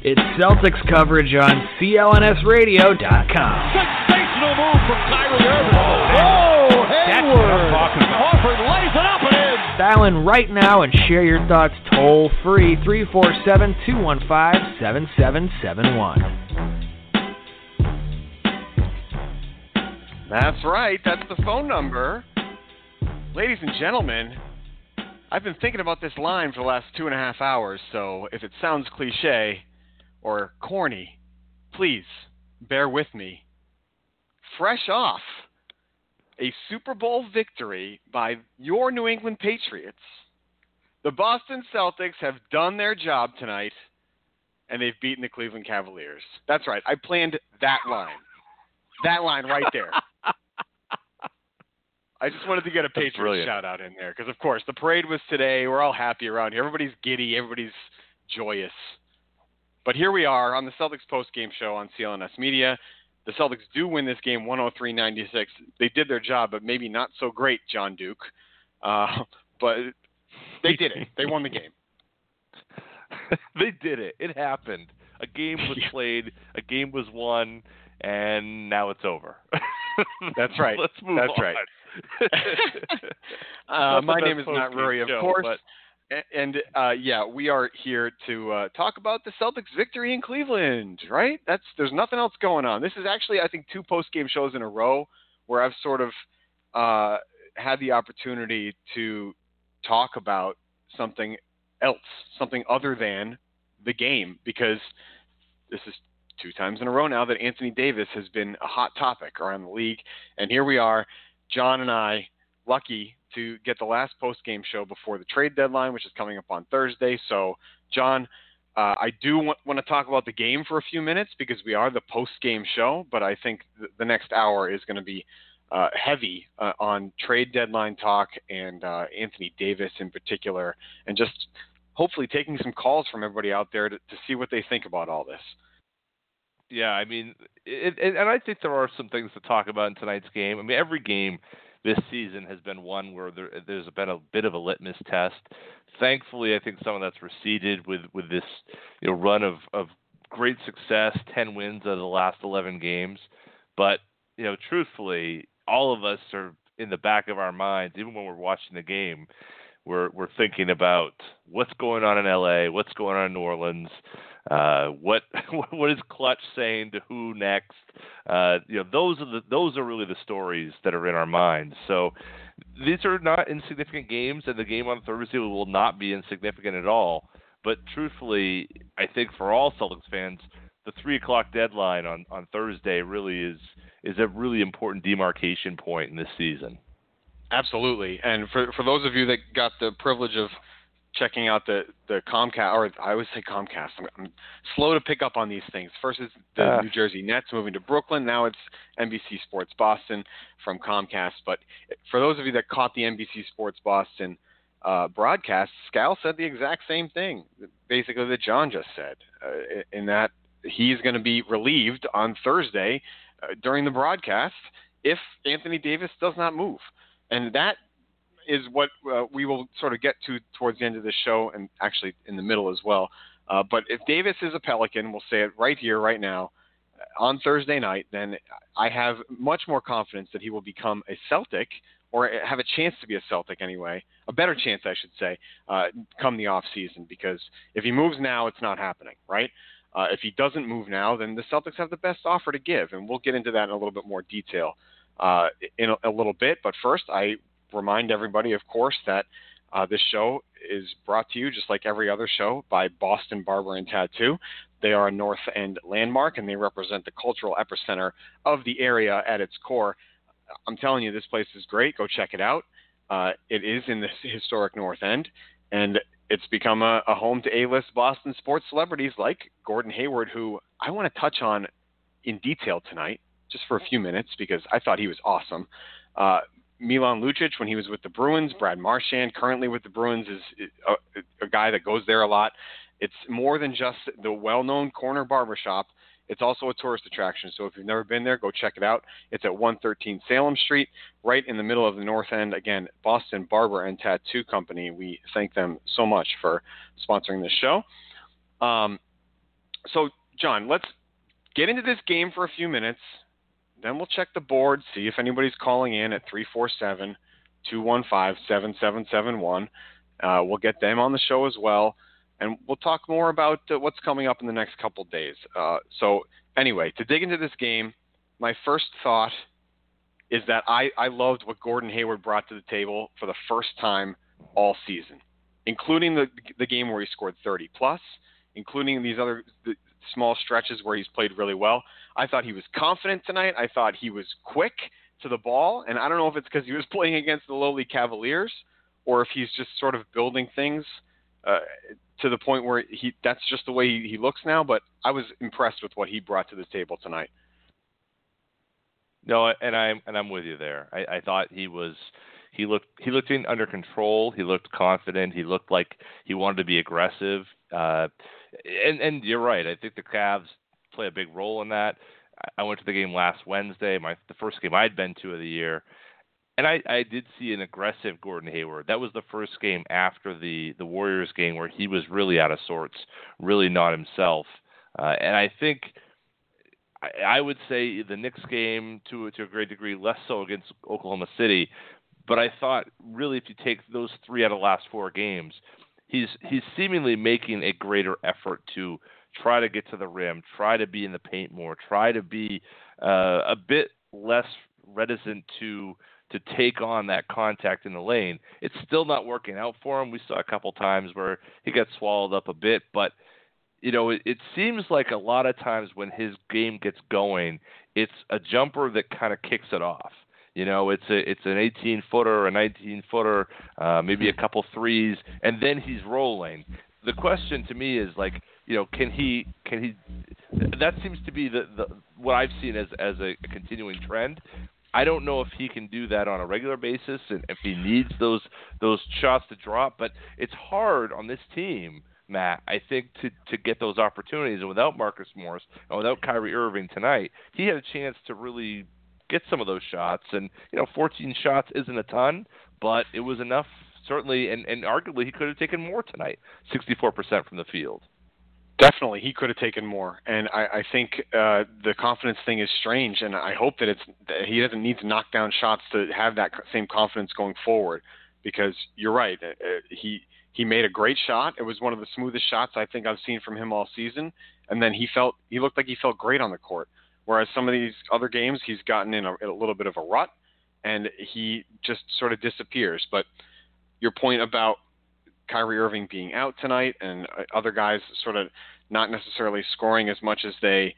It's Celtics coverage on CLNSradio.com. Sensational move from Kyrie Irving. Oh, Hayward. Horford lays it up and in. Dial in right now and share your thoughts toll-free, 347-215-7771. That's right. That's the phone number. Ladies and gentlemen, I've been thinking about this line for the last 2.5 hours, so if it sounds cliche or corny, please bear with me. Fresh off a Super Bowl victory by your New England Patriots, the Boston Celtics have done their job tonight, and they've beaten the Cleveland Cavaliers. That's right. I planned that line. That line right there. I just wanted to get a Patriots shout-out in there because, of course, the parade was today. We're all happy around here. Everybody's giddy. Everybody's joyous. But here we are on the Celtics post-game show on CLNS Media. The Celtics do win this game 103-96. They did their job, but maybe not so great, John Duke. But they did it. They won the game. They did it. It happened. A game was played. A game was won. And now it's over. That's right. Let's move That's on. Right. My name is Matt Rury, of course. And we are here to talk about the Celtics' victory in Cleveland, right? There's nothing else going on. This is actually, I think, 2 post-game shows in a row where I've sort of had the opportunity to talk about something else, something other than the game, because this is 2 times in a row now that Anthony Davis has been a hot topic around the league. And here we are, John and I, lucky to get the last post-game show before the trade deadline, which is coming up on Thursday. So, John, I do want to talk about the game for a few minutes because we are the post-game show, but I think the next hour is going to be heavy on trade deadline talk and Anthony Davis in particular, and just hopefully taking some calls from everybody out there to see what they think about all this. Yeah, I mean, and I think there are some things to talk about in tonight's game. I mean, every game this season has been one where there's been a bit of a litmus test. Thankfully, I think some of that's receded with this run of great success, 10 wins out of the last 11 games. But, truthfully, all of us are in the back of our minds, even when we're watching the game, we're thinking about what's going on in LA, what's going on in New Orleans, what is Clutch saying to who next? Those are really the stories that are in our minds. So these are not insignificant games, and the game on Thursday will not be insignificant at all. But truthfully, I think for all Celtics fans, the 3:00 deadline on Thursday really is a really important demarcation point in this season. Absolutely. And for those of you that got the privilege of checking out the Comcast, or I always say Comcast, I'm slow to pick up on these things. First is the New Jersey Nets moving to Brooklyn. Now it's NBC Sports Boston from Comcast. But for those of you that caught the NBC Sports Boston broadcast, Scal said the exact same thing, basically that John just said, in that he's going to be relieved on Thursday during the broadcast if Anthony Davis does not move. And that is what we will sort of get to towards the end of the show, and actually in the middle as well. But if Davis is a Pelican, we'll say it right here, right now, on Thursday night, then I have much more confidence that he will become a Celtic, or have a chance to be a Celtic anyway, a better chance, I should say, come the off season. Because if he moves now, it's not happening, right? If he doesn't move now, then the Celtics have the best offer to give, and we'll get into that in a little bit more detail in a little bit. But first, I remind everybody, of course, that this show is brought to you, just like every other show, by Boston Barber and Tattoo. They are a North End landmark, and they represent the cultural epicenter of the area at its core. I'm telling you, this place is great. Go check it out. It is in the historic North End, and it's become a home to A-list Boston sports celebrities like Gordon Hayward, who I want to touch on in detail tonight, just for a few minutes, because I thought he was awesome. Milan Lucic, when he was with the Bruins. Brad Marchand, currently with the Bruins, is a guy that goes there a lot. It's more than just the well-known corner barbershop. It's also a tourist attraction. So if you've never been there, go check it out. It's at 113 Salem Street, right in the middle of the North End. Again, Boston Barber and Tattoo Company. We thank them so much for sponsoring this show. So, John, let's get into this game for a few minutes. Then we'll check the board, see if anybody's calling in at 347-215-7771. We'll get them on the show as well. And we'll talk more about what's coming up in the next couple days. So anyway, to dig into this game, my first thought is that I loved what Gordon Hayward brought to the table for the first time all season, including the game where he scored 30+, including these other small stretches where he's played really well. I thought he was confident tonight. I thought he was quick to the ball, and I don't know if it's because he was playing against the lowly Cavaliers or if he's just sort of building things to the point where that's just the way he looks now, but I was impressed with what he brought to the table tonight. No, and I'm with you there. I thought he looked under control. He looked confident. He looked like he wanted to be aggressive. And you're right. I think the Cavs play a big role in that. I went to the game last Wednesday, the first game I'd been to of the year, and I did see an aggressive Gordon Hayward. That was the first game after the Warriors game where he was really out of sorts, really not himself. And I think I would say the Knicks game to a great degree, less so against Oklahoma City. But I thought really if you take those 3 out of the last 4 games, he's seemingly making a greater effort to try to get to the rim, try to be in the paint more, try to be a bit less reticent to take on that contact in the lane. It's still not working out for him. We saw a couple times where he got swallowed up a bit, but it seems like a lot of times when his game gets going, it's a jumper that kind of kicks it off. It's an 18-footer, a 19-footer, maybe a couple threes, and then he's rolling. The question to me is can he? That seems to be the what I've seen as a continuing trend. I don't know if he can do that on a regular basis and if he needs those shots to drop, but it's hard on this team, Matt, I think, to get those opportunities. And without Marcus Morris and without Kyrie Irving tonight, he had a chance to really get some of those shots. And 14 shots isn't a ton, but it was enough certainly, and arguably he could have taken more tonight. 64% from the field. Definitely, he could have taken more, and I think the confidence thing is strange, and I hope that he doesn't need to knock down shots to have that same confidence going forward. Because you're right, he made a great shot. It was one of the smoothest shots I think I've seen from him all season, and then he looked like he felt great on the court. Whereas some of these other games, he's gotten in a little bit of a rut, and he just sort of disappears. But your point about Kyrie Irving being out tonight and other guys sort of not necessarily scoring as much as they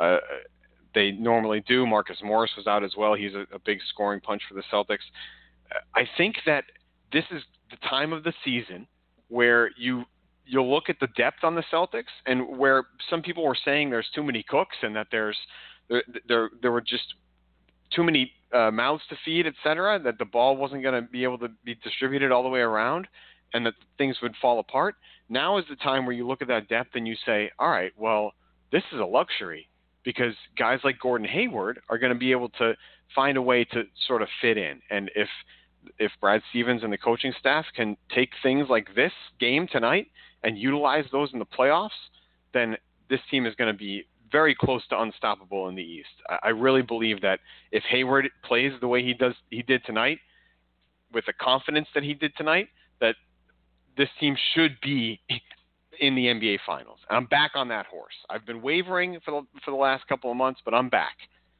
normally do. Marcus Morris was out as well. He's a big scoring punch for the Celtics. I think that this is the time of the season where you'll look at the depth on the Celtics, and where some people were saying there's too many cooks and that there were just too many mouths to feed, etc., that the ball wasn't going to be able to be distributed all the way around, and that things would fall apart. Now is the time where you look at that depth and you say, all right, well, this is a luxury, because guys like Gordon Hayward are going to be able to find a way to sort of fit in. And if Brad Stevens and the coaching staff can take things like this game tonight and utilize those in the playoffs, then this team is going to be very close to unstoppable in the East. I really believe that if Hayward plays the way he did tonight, with the confidence that he did tonight, that this team should be in the NBA Finals. And I'm back on that horse. I've been wavering for the last couple of months, but I'm back.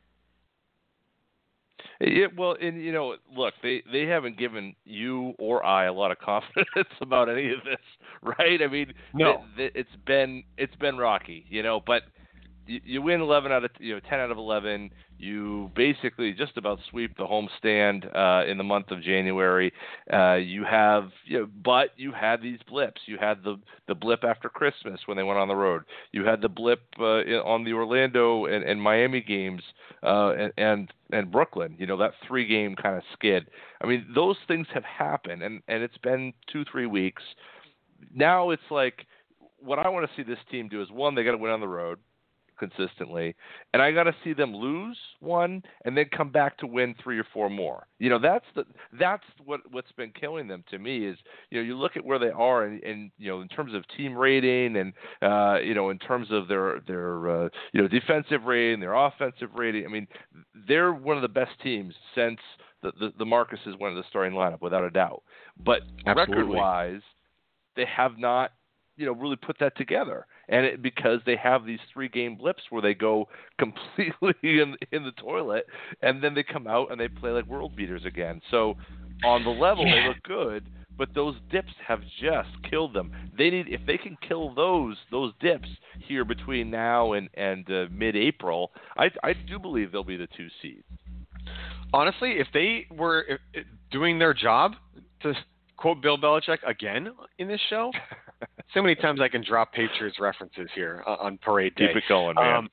Yeah, well, and look, they haven't given you or I a lot of confidence about any of this, right? I mean, no, it's been rocky, but you win 10 out of 11. You basically just about sweep the homestand in the month of January. You have, but you had these blips. You had the blip after Christmas when they went on the road. You had the blip on the Orlando and Miami games and Brooklyn. That 3-game kind of skid. I mean, those things have happened, and it's been 2-3 weeks. Now it's like what I want to see this team do is, one, they got to win on the road. consistently, and I got to see them lose one and then come back to win 3 or 4 more. That's what's been killing them to me is, you look at where they are and in terms of team rating and in terms of their defensive rating, their offensive rating. I mean, they're one of the best teams since the Marcuses went to the starting lineup without a doubt. But record-wise, they have not really put that together. And because they have these 3-game blips where they go completely in the toilet, and then they come out and they play like world beaters again. So on the level, they look good, but those dips have just killed them. If they can kill those dips here between now and mid-April, I do believe they'll be the 2 seed. Honestly, if they were doing their job, to quote Bill Belichick again in this show, so many times I can drop Patriots references here on parade day. Keep it going, man.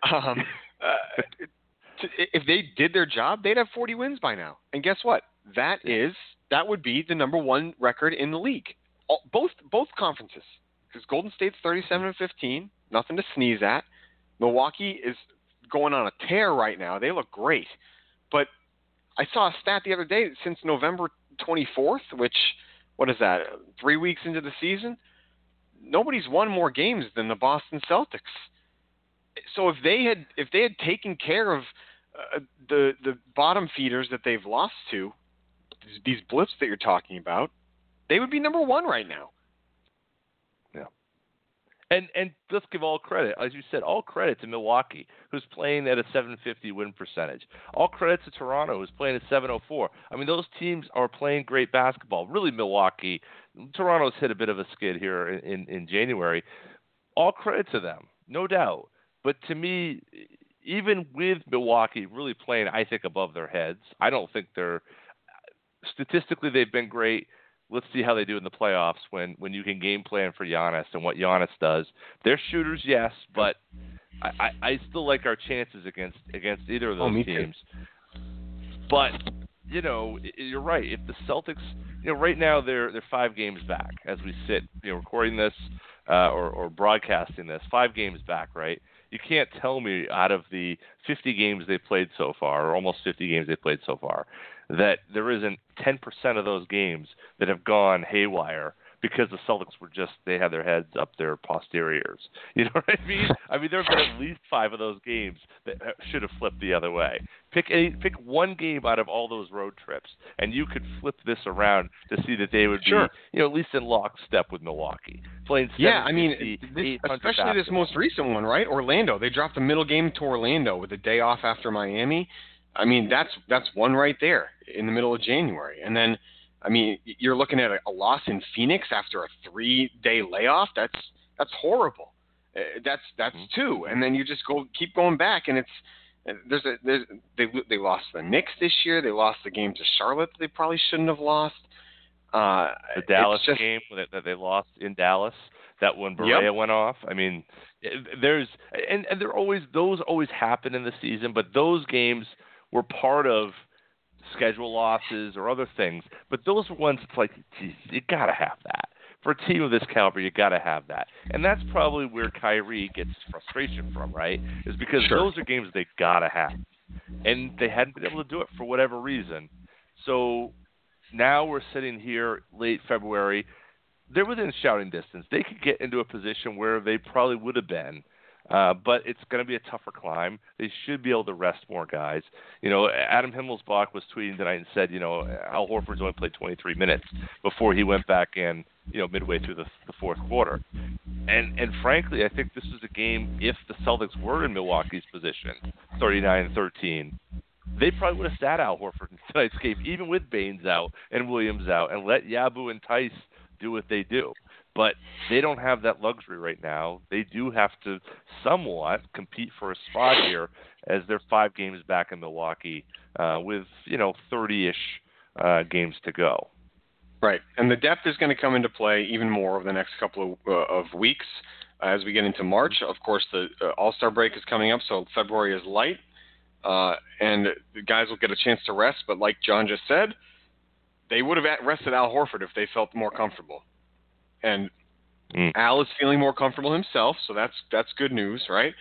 If they did their job, they'd have 40 wins by now. And guess what? That would be the number 1 record in the league. Both conferences. Because Golden State's 37-15, nothing to sneeze at. Milwaukee is going on a tear right now. They look great. But I saw a stat the other day, since November 24th, which, what is that, 3 weeks into the season? Nobody's won more games than the Boston Celtics. So if they had taken care of the bottom feeders that they've lost to, these blips that you're talking about, they would be number 1 right now. Yeah. And let's give all credit, as you said, all credit to Milwaukee, who's playing at a 750 win percentage. All credit to Toronto, who's playing at 704. I mean, those teams are playing great basketball. Really, Milwaukee. Toronto's hit a bit of a skid here in January. All credit to them, no doubt. But to me, even with Milwaukee really playing, I think, above their heads, I don't think they're – statistically they've been great. Let's see how they do in the playoffs when you can game plan for Giannis and what Giannis does. They're shooters, yes, but I still like our chances against either of those teams. Too. But, you're right. If the Celtics, right now they're 5 games back as we sit, recording this or broadcasting this, 5 games back, right? You can't tell me out of the 50 games they've played so far, or almost 50 games they've played so far, that there isn't 10% of those games that have gone haywire because the Celtics they had their heads up their posteriors. You know what I mean? I mean, there have been at least 5 of those games that should have flipped the other way. Pick one game out of all those road trips, and you could flip this around to see that they would be, at least in lockstep with Milwaukee. Playing especially this most recent one, right? Orlando. They dropped the middle game to Orlando with a day off after Miami. I mean, that's one right there in the middle of January. And then, I mean, you're looking at a loss in Phoenix after a 3-day layoff. That's horrible. That's 2. And then you just keep going back, and they lost the Knicks this year. They lost the game to Charlotte that they probably shouldn't have lost. The Dallas game that they lost in Dallas, that when Barea went off. I mean, those always happen in the season, but those games were part of schedule losses or other things. But those are ones that's like, geez, you got to have that. For a team of this caliber, you got to have that. And that's probably where Kyrie gets frustration from, right? Is because those are games they got to have. And they hadn't been able to do it for whatever reason. So now we're sitting here late February. They're within shouting distance. They could get into a position where they probably would have been. But it's going to be a tougher climb. They should be able to rest more guys. Adam Himmelsbach was tweeting tonight and said, Al Horford's only played 23 minutes before he went back in, midway through the fourth quarter. And frankly, I think this is a game, if the Celtics were in Milwaukee's position, 39-13, they probably would have sat Al Horford in tonight's game, even with Baines out and Williams out, and let Yabu and Tice do what they do. But they don't have that luxury right now. They do have to somewhat compete for a spot here as they're 5 games back in Milwaukee with, 30-ish games to go. Right. And the depth is going to come into play even more over the next couple of weeks as we get into March. Of course, the All-Star break is coming up, so February is light. And the guys will get a chance to rest. But like John just said, they would have rested Al Horford if they felt more comfortable. And Al is feeling more comfortable himself, so that's good news, right?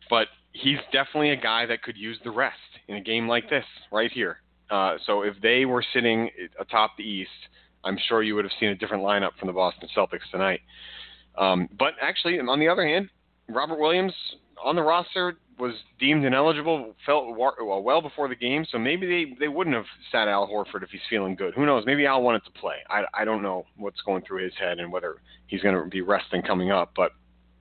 but he's definitely a guy that could use the rest in a game like this right here. So if they were sitting atop the East, I'm sure you would have seen a different lineup from the Boston Celtics tonight. But actually, on the other hand, Robert Williams on the roster was deemed ineligible well before the game, so maybe they wouldn't have sat Al Horford if he's feeling good. Who knows? Maybe Al wanted to play. I don't know what's going through his head and whether he's going to be resting coming up. But,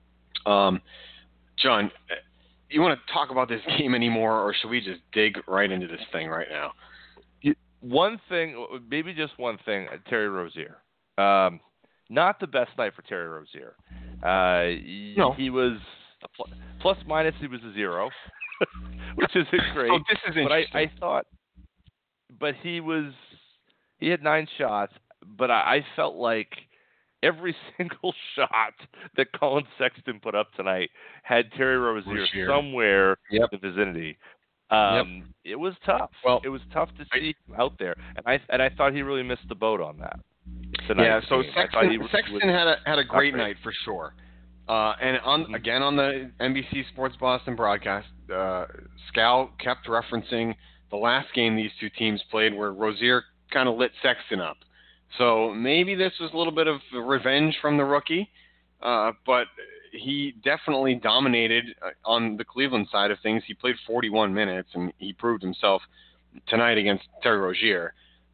John, you want to talk about this game anymore, or should we just dig right into this thing right now? One thing, maybe just one thing, Terry Rozier. Not the best night for Terry Rozier. No. He was plus minus. He was a 0, which isn't great. Oh, this is interesting. But I thought, he had 9 shots, but I felt like every single shot that Colin Sexton put up tonight had Terry Rozier somewhere in the vicinity. It was tough. Well, it was tough to see him out there, and I thought he really missed the boat on that tonight. Yeah, so Sexton had a great night for sure. And again on the NBC Sports Boston broadcast, Scal kept referencing the last game these two teams played where Rozier kind of lit Sexton up. So maybe this was a little bit of revenge from the rookie, but he definitely dominated on the Cleveland side of things. He played 41 minutes, and he proved himself tonight against Terry Rozier.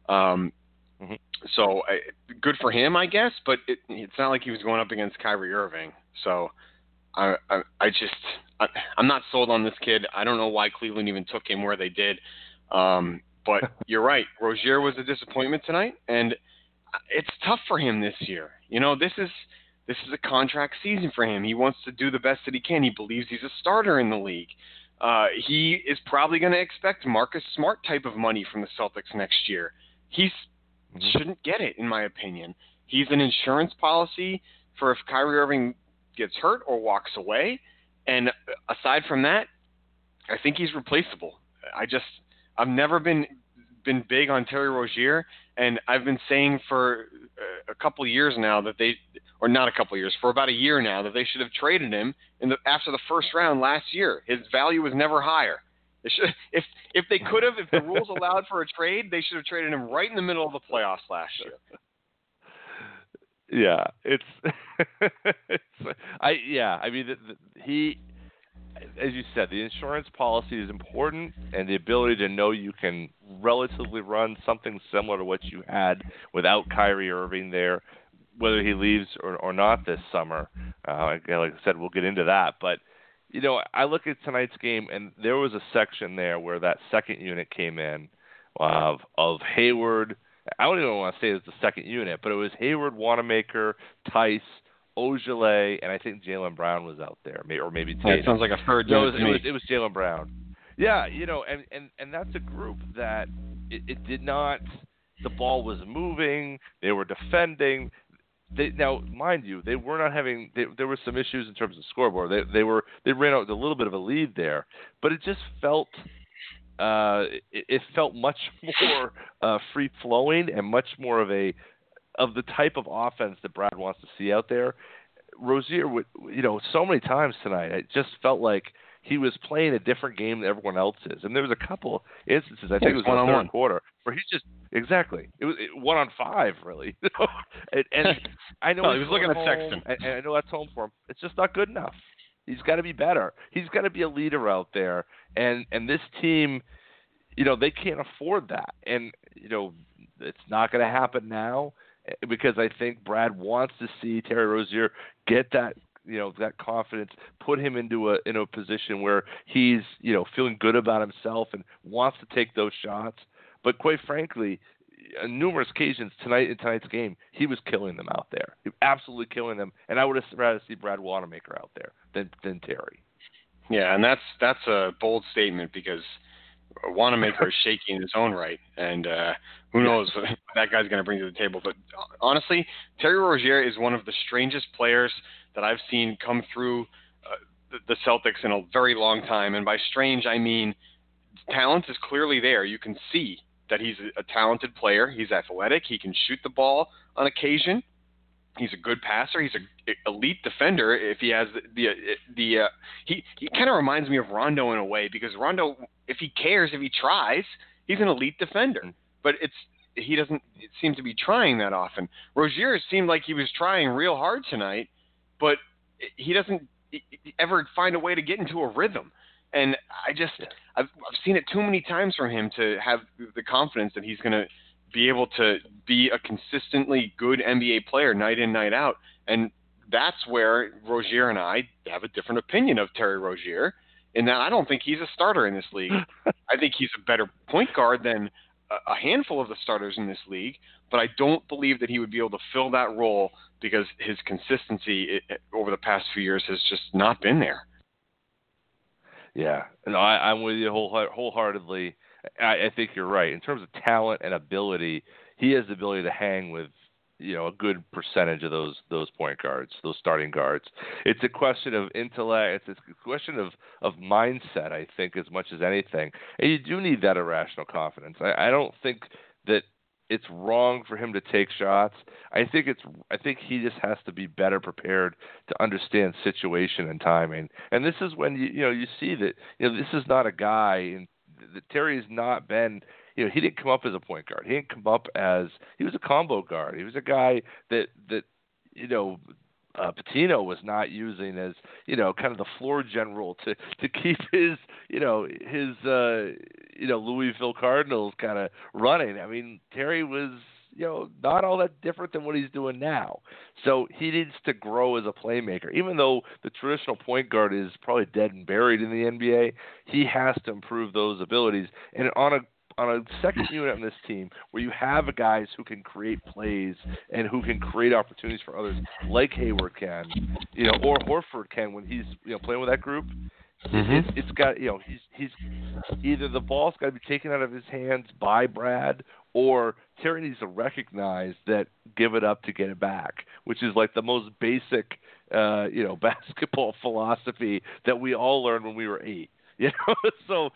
So good for him, I guess, but it's not like he was going up against Kyrie Irving. So I'm not sold on this kid. I don't know why Cleveland even took him where they did. But you're right. Rozier was a disappointment tonight, and it's tough for him this year. You know, this is a contract season for him. He wants to do the best that he can. He believes he's a starter in the league. He is probably going to expect Marcus Smart type of money from the Celtics next year. He shouldn't get it, in my opinion. He's an insurance policy for if Kyrie Irving gets hurt or walks away. And aside from that, I think he's replaceable. I've never been big on Terry Rozier, and I've been saying for a couple of years now for about a year now that they should have traded him after the first round last year. His value was never higher. If they could have, if the rules allowed for a trade, they should have traded him right in the middle of the playoffs last year. Yeah, I mean, he, as you said, the insurance policy is important, and the ability to know you can relatively run something similar to what you had without Kyrie Irving there, whether he leaves or not this summer. Again, like I said, we'll get into that. But, you know, I look at tonight's game, and there was a section there where that second unit came in of Hayward. I don't even want to say it was the second unit, but it was Hayward, Wanamaker, Tice, Ogilvy, and I think Jaylen Brown was out there, or maybe Tatum. That sounds like a third unit to me. It was Jaylen Brown. Yeah, you know, and that's a group that it did not – the ball was moving. They were defending. Now, mind you, they were not having there were some issues in terms of scoreboard. They ran out with a little bit of a lead there, but it just felt it felt much more free flowing and much more of the type of offense that Brad wants to see out there. Rozier would, you know, so many times tonight, it just felt like he was playing a different game than everyone else is. And there was a couple instances, I think it was in the third quarter, where he just it was 1-on-5 really. and I know he was looking at Sexton. And I know that's home for him. It's just not good enough. He's got to be better. He's got to be a leader out there. And this team, you know, they can't afford that. And, you know, it's not going to happen now because I think Brad wants to see Terry Rozier get that, you know, that confidence, put him into a position where he's, you know, feeling good about himself and wants to take those shots. But quite frankly, on numerous occasions in tonight's game, he was killing them out there. He was absolutely killing them. And I would have rather see Brad Wanamaker out there than Terry. Yeah, and that's a bold statement because Wanamaker is shaky in his own right, and who knows what that guy's going to bring to the table. But honestly, Terry Rozier is one of the strangest players that I've seen come through the Celtics in a very long time. And by strange, I mean talent is clearly there. You can see that he's a talented player. He's athletic. He can shoot the ball on occasion. He's a good passer. He's an elite defender. If he has he kind of reminds me of Rondo in a way, because Rondo, if he cares, if he tries, he's an elite defender. But he doesn't seem to be trying that often. Rozier seemed like he was trying real hard tonight, but he doesn't ever find a way to get into a rhythm. And I've seen it too many times from him to have the confidence that he's going to be able to be a consistently good NBA player night in, night out. And that's where Rozier and I have a different opinion of Terry Rozier, in that I don't think he's a starter in this league. I think he's a better point guard than a handful of the starters in this league, but I don't believe that he would be able to fill that role because his consistency over the past few years has just not been there. Yeah, no, I'm with you wholeheartedly. I think you're right. In terms of talent and ability, he has the ability to hang with, a good percentage of those point guards, those starting guards. It's a question of intellect. It's a question of mindset, I think, as much as anything. And you do need that irrational confidence. I don't think that it's wrong for him to take shots. I think he just has to be better prepared to understand situation and timing. And this is when you see that this is not a guy that Terry's not been. He didn't come up as a point guard. He didn't come up he was a combo guard. He was a guy that Pitino was not using as kind of the floor general to keep his Louisville Cardinals kind of running. I mean, Terry was not all that different than what he's doing now. So he needs to grow as a playmaker. Even though the traditional point guard is probably dead and buried in the NBA, he has to improve those abilities. And on a second unit on this team where you have guys who can create plays and who can create opportunities for others, like Hayward can, or Horford can when he's playing with that group. Mm-hmm. It's got he's either the ball's got to be taken out of his hands by Brad, or Terry needs to recognize that give it up to get it back, which is like the most basic basketball philosophy that we all learned when we were 8. So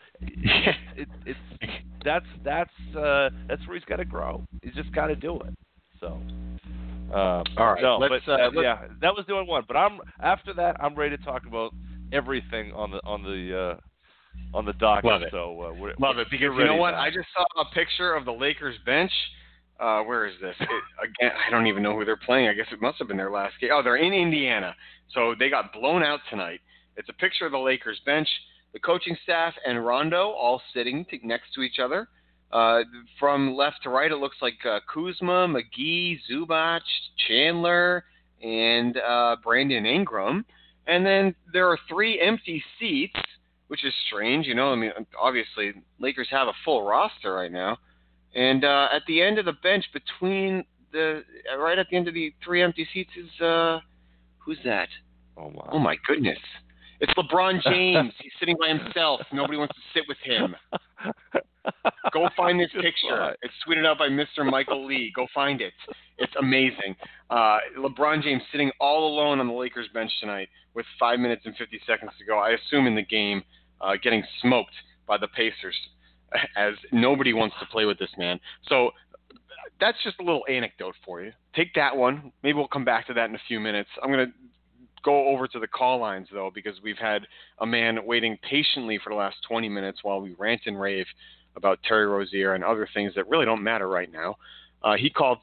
that's where he's got to grow. He's just got to do it. So, all right. No, that was doing one. But after that, I'm ready to talk about everything on the docket. Love it. So love it, because you know what? I just saw a picture of the Lakers bench. Where is this? Again, I don't even know who they're playing. I guess it must have been their last game. Oh, they're in Indiana. So they got blown out tonight. It's a picture of the Lakers bench. The coaching staff and Rondo all sitting next to each other. From left to right, it looks like Kuzma, McGee, Zubac, Chandler, and Brandon Ingram. And then there are 3 empty seats, which is strange. Obviously, Lakers have a full roster right now. And at the end of the bench, right at the end of the 3 empty seats is, who's that? Oh, wow. Oh, my goodness. It's LeBron James. He's sitting by himself. Nobody wants to sit with him. Go find this picture. It's tweeted out by Mr. Michael Lee. Go find it. It's amazing. LeBron James sitting all alone on the Lakers bench tonight with 5 minutes and 50 seconds to go. I assume in the game, getting smoked by the Pacers, as nobody wants to play with this man. So that's just a little anecdote for you. Take that one. Maybe we'll come back to that in a few minutes. I'm going to go over to the call lines, though, because we've had a man waiting patiently for the last 20 minutes while we rant and rave about Terry Rozier and other things that really don't matter right now. He called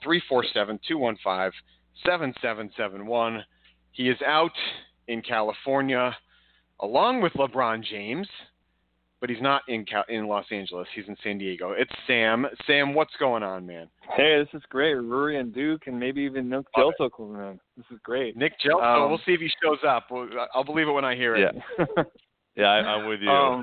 347-215-7771. He is out in California along with LeBron James, but he's not in Los Angeles. He's in San Diego. It's Sam. Sam, what's going on, man? Hey, this is great. Rory and Duke, and maybe even Nick Gelso coming in. This is great. Nick Gelso. We'll see if he shows up. I'll believe it when I hear it. Yeah, I'm with you.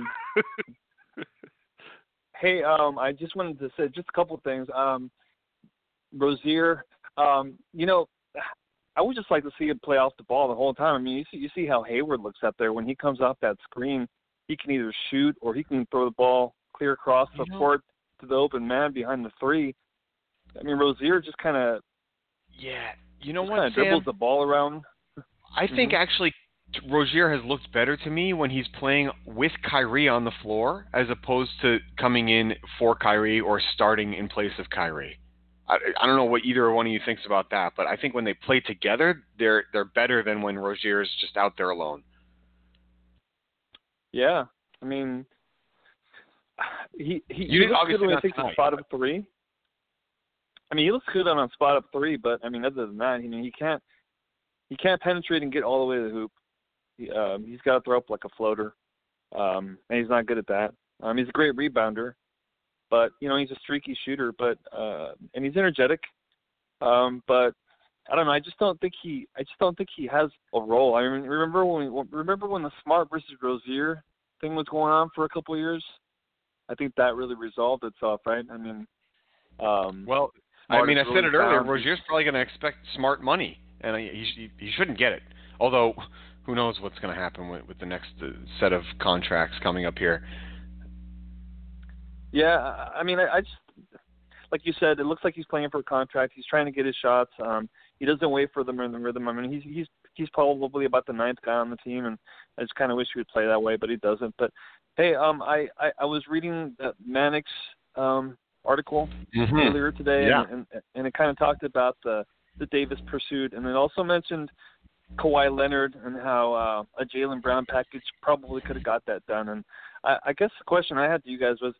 Hey, I just wanted to say just a couple things. Rozier, I would just like to see him play off the ball the whole time. I mean, you see how Hayward looks up there when he comes off that screen. He can either shoot or he can throw the ball clear across the court to the open man behind the 3. I mean, Rozier just kind of dribbles the ball around. I think actually Rozier has looked better to me when he's playing with Kyrie on the floor as opposed to coming in for Kyrie or starting in place of Kyrie. I don't know what either one of you thinks about that, but I think when they play together, they're better than when Rozier's just out there alone. Yeah, I mean, he You looks obviously good when not he takes a tonight. spot up three. I mean, he looks good on a spot up three, but I mean, other than that, he can't penetrate and get all the way to the hoop. He's got to throw up like a floater, and he's not good at that. He's a great rebounder, but he's a streaky shooter. But and he's energetic, but I don't know. I just don't think he has a role. I mean, remember when the Smart versus Rozier thing was going on for a couple of years? I think that really resolved itself, right? I mean, well, I Smart mean, I is said really it earlier. talented. Rozier's probably going to expect Smart money, and he shouldn't get it. Although, who knows what's going to happen with the next set of contracts coming up here. Yeah, I mean, I just, like you said, it looks like he's playing for a contract. He's trying to get his shots. He doesn't wait for them in the rhythm. I mean, he's probably about the ninth guy on the team, and I just kind of wish he would play that way, but he doesn't. But hey, I was reading Manic's article earlier today, Yeah. and it kind of talked about the Davis pursuit, and it also mentioned Kawhi Leonard and how a Jaylen Brown package probably could have got that done. And I guess the question I had to you guys was,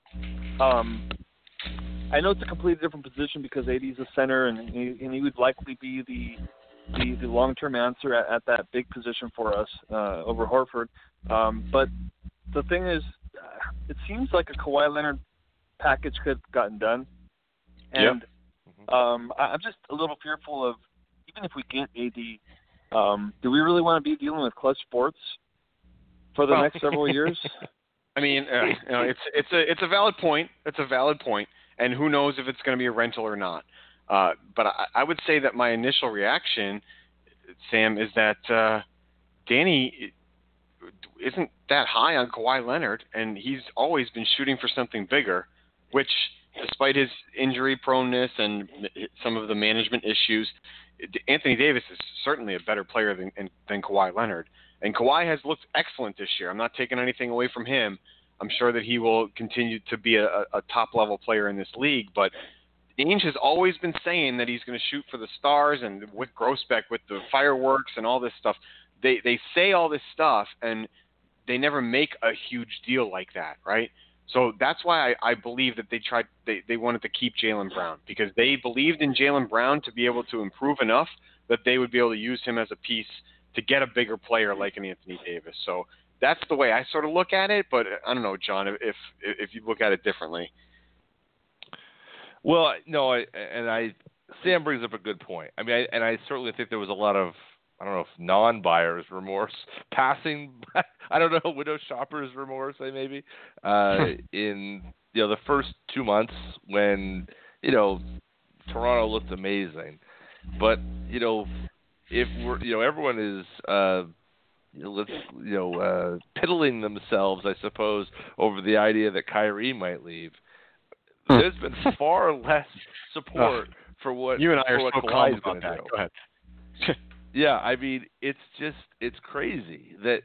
I know it's a completely different position because AD's a center, and he would likely be the long-term answer at that big position for us over Horford. But the thing is, it seems like a Kawhi Leonard package could have gotten done. And I'm just a little fearful of, even if we get AD, do we really want to be dealing with clutch sports for the next several years? I mean, it's a valid point. It's a valid point, and who knows if it's going to be a rental or not. But I would say that my initial reaction, Sam, is that Danny isn't that high on Kawhi Leonard, and he's always been shooting for something bigger, which, despite his injury proneness and some of the management issues, Anthony Davis is certainly a better player than Kawhi Leonard. And Kawhi has looked excellent this year. I'm not taking anything away from him. I'm sure that he will continue to be a top-level player in this league. But Ainge has always been saying that he's going to shoot for the stars, and with Grossbeck, with the fireworks and all this stuff. They say all this stuff, and they never make a huge deal like that, right? So that's why I believe that they wanted to keep Jaylen Brown, because they believed in Jaylen Brown to be able to improve enough that they would be able to use him as a piece to get a bigger player like an Anthony Davis. So that's the way I sort of look at it, but I don't know, John, if you look at it differently. Well, no, Sam brings up a good point. I mean, I certainly think there was a lot of, I don't know if non-buyer's remorse, passing, I don't know, window shopper's remorse, maybe, in the first 2 months when Toronto looked amazing, but if we're everyone is piddling themselves, I suppose, over the idea that Kyrie might leave. There's been far less support for what you and I are so calm Kawhi's about that. do. Go ahead. Yeah, I mean, it's crazy that,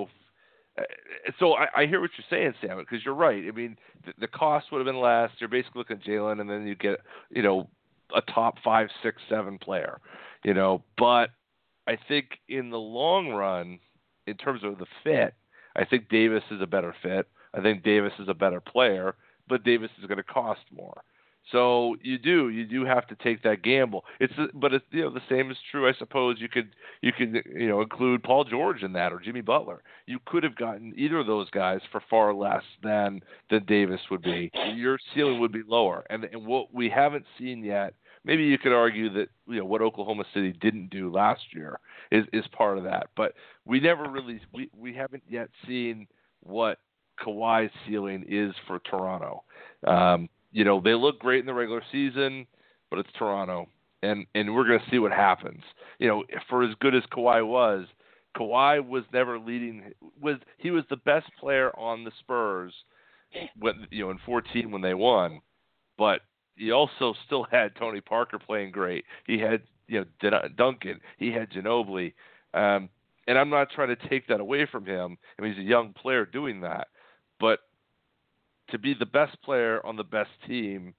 so I hear what you're saying, Sam, because you're right. I mean, the cost would have been less. You're basically looking at Jaylen, and then you get, a top 5, 6, 7 player, but I think in the long run, in terms of the fit, I think Davis is a better fit. I think Davis is a better player, but Davis is going to cost more. So you do have to take that gamble. But it's the same is true. I suppose you could include Paul George in that, or Jimmy Butler. You could have gotten either of those guys for far less than Davis would be. Your ceiling would be lower, and what we haven't seen yet. Maybe you could argue that what Oklahoma City didn't do last year is part of that. But we never really we haven't yet seen what Kawhi's ceiling is for Toronto. They look great in the regular season, but it's Toronto, and we're going to see what happens. For as good as Kawhi was never leading. He was the best player on the Spurs when in 14 when they won, but he also still had Tony Parker playing great. He had Duncan. He had Ginobili, and I'm not trying to take that away from him. I mean, he's a young player doing that, but to be the best player on the best team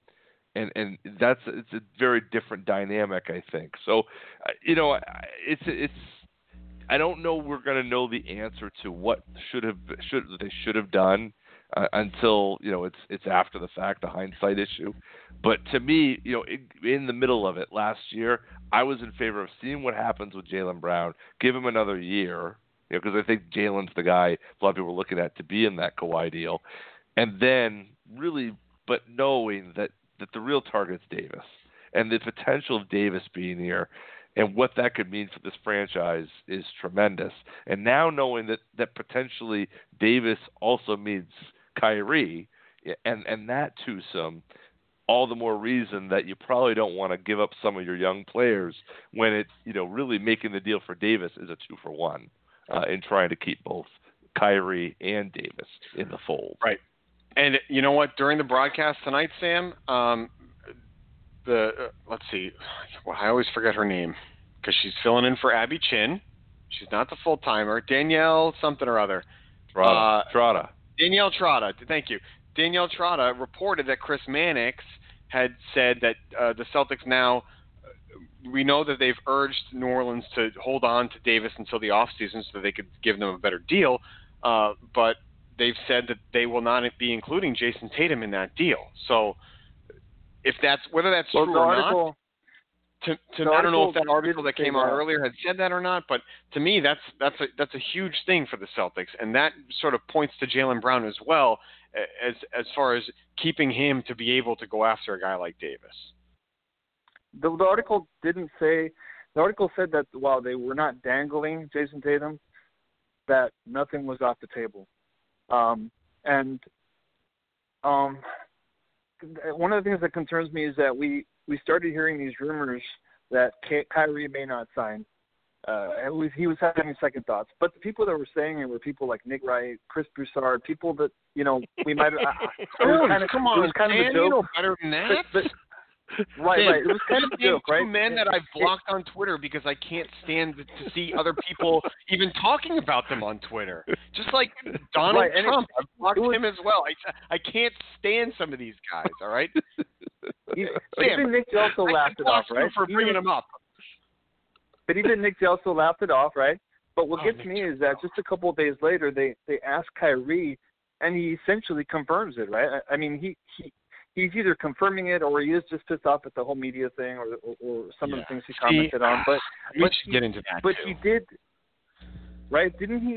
and it's a very different dynamic, I think. So, it's I don't know we're going to know the answer to what they should have done until it's after the fact, the hindsight issue. But to me, in the middle of it last year, I was in favor of seeing what happens with Jaylen Brown, give him another year, because I think Jaylen's the guy a lot of people were looking at to be in that Kawhi deal, and then really, but knowing that the real target's Davis and the potential of Davis being here. And what that could mean for this franchise is tremendous. And now knowing that potentially Davis also means Kyrie, and that twosome, all the more reason that you probably don't want to give up some of your young players when it's really making the deal for Davis is a 2-for-1 in trying to keep both Kyrie and Davis in the fold. Right. And you know what? During the broadcast tonight, Sam, let's see. Well, I always forget her name because she's filling in for Abby Chin. She's not the full timer. Danielle something or other. Trotta. Danielle Trotta. Thank you. Danielle Trotta reported that Chris Mannix had said that the Celtics now, we know that they've urged New Orleans to hold on to Davis until the offseason so that they could give them a better deal. But they've said that they will not be including Jason Tatum in that deal. So if whether that's true or not, I don't know if that article that came out earlier had said that or not, but to me that's a huge thing for the Celtics, and that sort of points to Jaylen Brown as well as far as keeping him to be able to go after a guy like Davis. The article didn't say. The article said that while they were not dangling Jason Tatum, that nothing was off the table, and one of the things that concerns me is that we started hearing these rumors that Kyrie may not sign. He was having second thoughts. But the people that were saying it were people like Nick Wright, Chris Broussard, people that, we might have – come on, it was kind of a joke. You know better than that. Right. It was kind of a joke, right? Two men that I've blocked on Twitter because I can't stand to see other people even talking about them on Twitter. Just like Donald Trump, I've blocked him as well. I can't stand some of these guys. All right. Even Nick also laughed it off, right? For bringing him up. But even Nick also laughed it off, right? But what gets me is that just a couple of days later, they asked Kyrie, and he essentially confirms it, right? I mean, he's either confirming it or he is just pissed off at the whole media thing or some of the things he commented on. But get into that. But too. he did, right?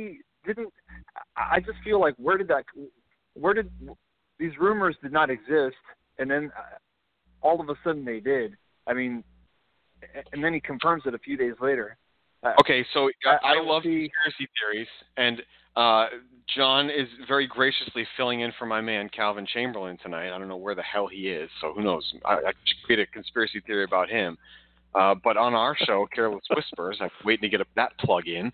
I just feel like where did these rumors did not exist, and then all of a sudden they did. I mean, and then he confirms it a few days later. Okay, so I love conspiracy theories, and John is very graciously filling in for my man Calvin Chamberlain tonight. I don't know where the hell he is, so who knows? I should create a conspiracy theory about him. But on our show, Careless Whispers, I'm waiting to get that plug in.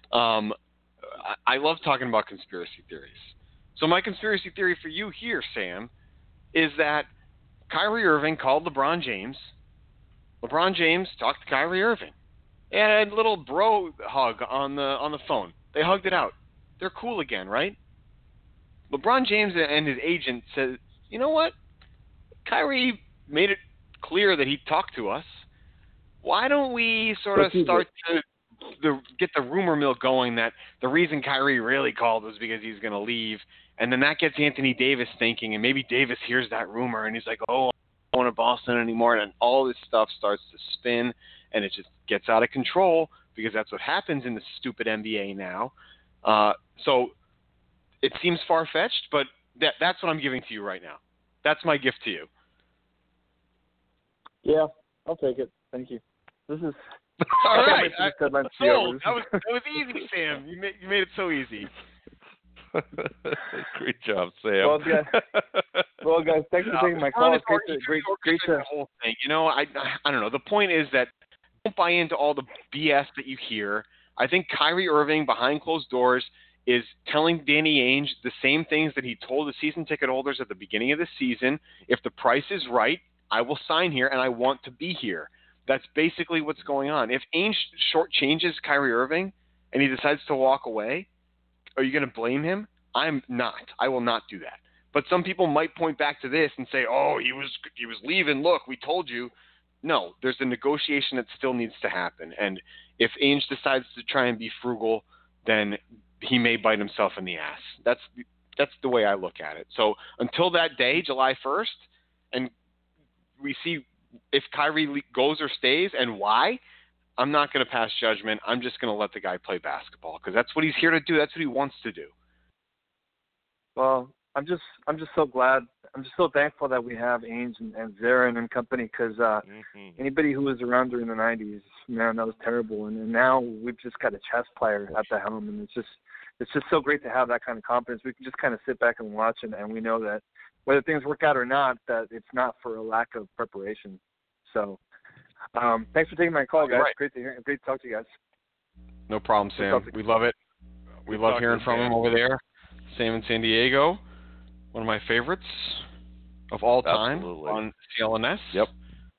I love talking about conspiracy theories. So my conspiracy theory for you here, Sam, is that Kyrie Irving called LeBron James. LeBron James talked to Kyrie Irving. And a little bro hug on the phone. They hugged it out. They're cool again, right? LeBron James and his agent said, you know what? Kyrie made it clear that he'd talk to us. Why don't we sort of start to get the rumor mill going that the reason Kyrie really called was because he's going to leave, and then that gets Anthony Davis thinking, and maybe Davis hears that rumor, and he's like, oh, I don't want to Boston anymore, and all this stuff starts to spin, and it just gets out of control because that's what happens in the stupid NBA now. So it seems far-fetched, but that's what I'm giving to you right now. That's my gift to you. Yeah, I'll take it. Thank you. This is all right. That was easy, Sam. You made it so easy. Great job, Sam. Well, guys, thanks for taking my call. Great the whole thing. I don't know. The point is that don't buy into all the BS that you hear. I think Kyrie Irving, behind closed doors, is telling Danny Ainge the same things that he told the season ticket holders at the beginning of the season. If the price is right, I will sign here, and I want to be here. That's basically what's going on. If Ainge shortchanges Kyrie Irving and he decides to walk away, are you going to blame him? I'm not. I will not do that. But some people might point back to this and say, "Oh, he was leaving. Look, we told you." No, there's a negotiation that still needs to happen. And if Ainge decides to try and be frugal, then he may bite himself in the ass. That's the way I look at it. So until that day, July 1st, and we see if Kyrie goes or stays and why, I'm not going to pass judgment. I'm just going to let the guy play basketball because that's what he's here to do. That's what he wants to do. Well, I'm just so glad. I'm just so thankful that we have Ainge and Zarin and company because anybody who was around during the 90s, man, that was terrible. And now we've just got a chess player at the helm, and it's just so great to have that kind of confidence. We can just kind of sit back and watch, and we know that whether things work out or not, that it's not for a lack of preparation. So thanks for taking my call, guys. Right. Great to talk to you guys. No problem, Sam. We love it. We love hearing from him over there. Sam in San Diego, one of my favorites of all time on CLNS. Yep.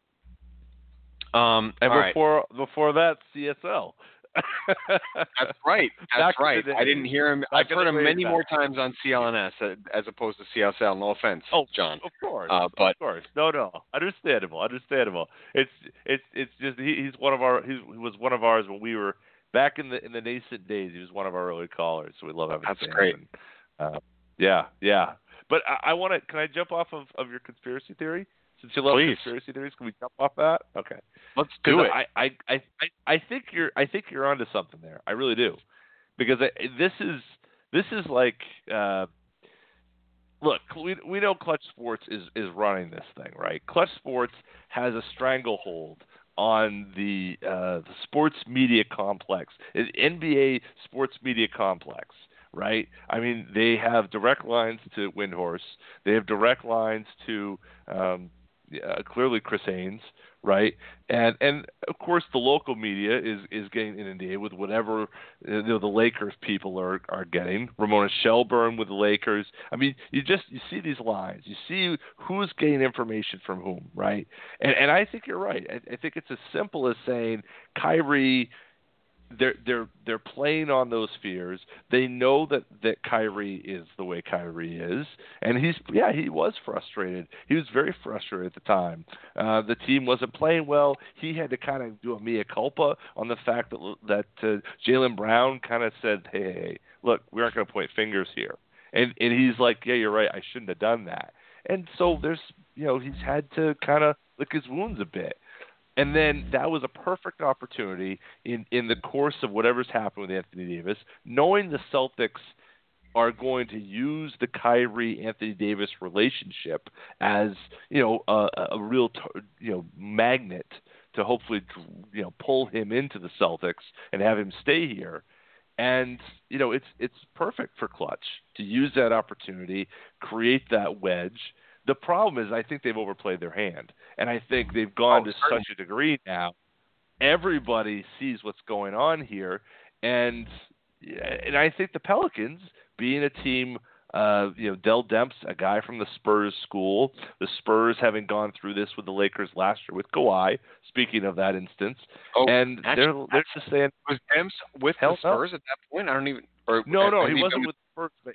And before that, CSL. That's right. That's right. I didn't hear him. I've heard him many more times on CLNS as opposed to CSL. No offense, John. Of course. But of course. No. Understandable. It's just he was one of ours when we were back in the nascent days. He was one of our early callers. So we love having That's Sam. great. And, yeah. But I want to. Can I jump off of your conspiracy theory? Since you love conspiracy theories, can we jump off that? Okay, let's do it. I think you're onto something there. I really do, because this is like, look, we know Clutch Sports is running this thing, right? Clutch Sports has a stranglehold on the sports media complex, NBA sports media complex. Right? I mean, they have direct lines to Windhorse. They have direct lines to clearly Chris Haynes, right? And of course, the local media is getting inundated with whatever the Lakers people are getting. Ramona Shelburne with the Lakers. I mean, you see these lines. You see who's getting information from whom, right? And I think you're right. I think it's as simple as saying Kyrie. They're playing on those fears. They know that Kyrie is the way Kyrie is, and he was frustrated. He was very frustrated at the time. The team wasn't playing well. He had to kind of do a mea culpa on the fact that Jaylen Brown kind of said, "Hey, look, we aren't going to point fingers here," and he's like, "Yeah, you're right. I shouldn't have done that." And so he's had to kind of lick his wounds a bit. And then that was a perfect opportunity in the course of whatever's happened with Anthony Davis, knowing the Celtics are going to use the Kyrie-Anthony Davis relationship as, a real, magnet to hopefully, pull him into the Celtics and have him stay here. And, it's perfect for Clutch to use that opportunity, create that wedge. The problem is I think they've overplayed their hand, and I think they've gone to such a degree now. Everybody sees what's going on here, and I think the Pelicans, being a team, Dell Demps, a guy from the Spurs school, the Spurs having gone through this with the Lakers last year with Kawhi, speaking of that instance, and they're just saying, was Demps with the Spurs at that point? I don't even. No, he wasn't with the Spurs, but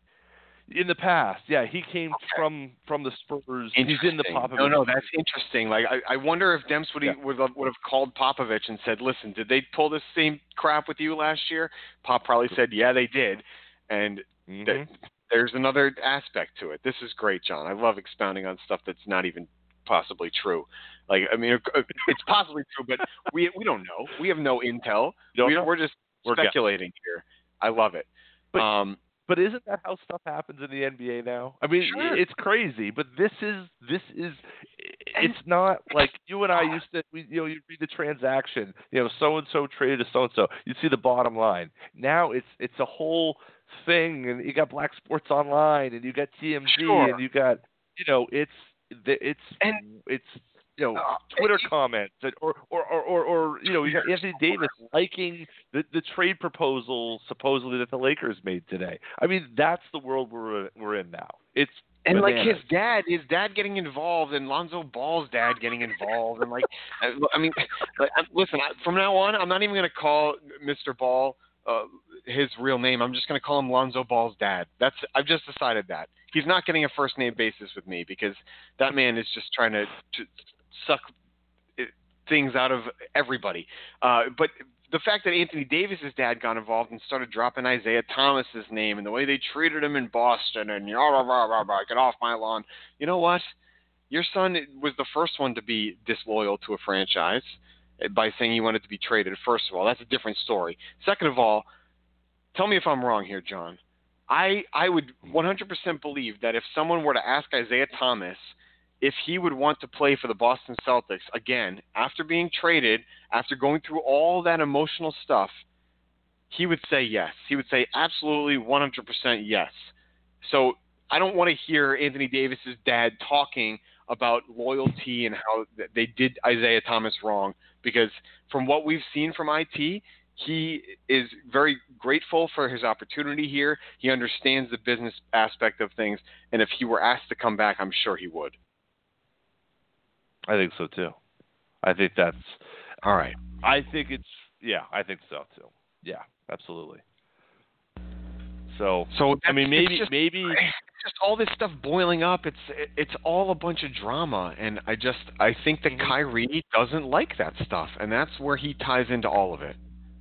in the past, yeah, he came from the Spurs. He's in the Popovich. No, that's interesting. Like, I wonder if Demps would have called Popovich and said, "Listen, did they pull this same crap with you last year?" Pop probably said, "Yeah, they did." And there's another aspect to it. This is great, John. I love expounding on stuff that's not even possibly true. Like, I mean, it's possibly true, but we don't know. We have no intel. We're just speculating here. I love it. But isn't that how stuff happens in the NBA now? I mean, sure. It's crazy, but this is. It's not like you and I used to. You read the transaction. So and so traded to so and so. You see the bottom line. Now it's a whole thing, and you got Black Sports Online, and you got TMZ, and you got it's Twitter comments, or you got Anthony Davis liking the trade proposal supposedly that the Lakers made today. I mean, that's the world we're in now. It's and bananas. Like his dad getting involved, and Lonzo Ball's dad getting involved, and listen, from now on, I'm not even going to call Mr. Ball his real name. I'm just going to call him Lonzo Ball's dad. I've just decided that. He's not getting a first name basis with me because that man is just trying to suck things out of everybody. But the fact that Anthony Davis's dad got involved and started dropping Isaiah Thomas's name and the way they treated him in Boston and get off my lawn. You know what? Your son was the first one to be disloyal to a franchise by saying he wanted to be traded. First of all, that's a different story. Second of all, tell me if I'm wrong here, John. I would 100% believe that if someone were to ask Isaiah Thomas if he would want to play for the Boston Celtics again, after being traded, after going through all that emotional stuff, he would say yes. He would say absolutely 100% yes. So I don't want to hear Anthony Davis's dad talking about loyalty and how they did Isaiah Thomas wrong, because from what we've seen from IT, he is very grateful for his opportunity here. He understands the business aspect of things, and if he were asked to come back, I'm sure he would. I think so too. I think that's all right. I think I think so too. Yeah, absolutely. So I mean, maybe just all this stuff boiling up. It's all a bunch of drama, and I think that Kyrie doesn't like that stuff, and that's where he ties into all of it.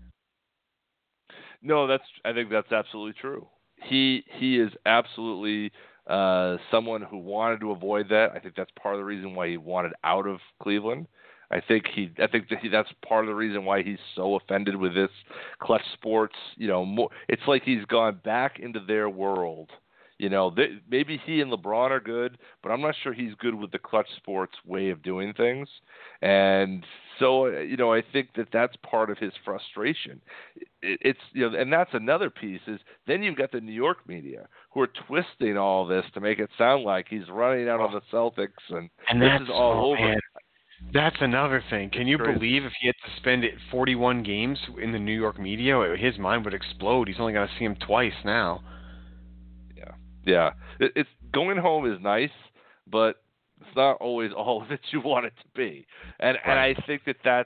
No, I think that's absolutely true. He is absolutely someone who wanted to avoid that. I think that's part of the reason why he wanted out of Cleveland. I think that's part of the reason why he's so offended with this Clutch Sports. It's like he's gone back into their world. Maybe he and LeBron are good, but I'm not sure he's good with the Clutch Sports way of doing things. And so, I think that's part of his frustration. And that's another piece is then you've got the New York media who are twisting all this to make it sound like he's running out on the Celtics and this is all over. Man. That's another thing. Can you believe if he had to spend 41 games in the New York media, his mind would explode. He's only going to see him twice now. Yeah. It's going home is nice, but it's not always all that you want it to be. And I think that's,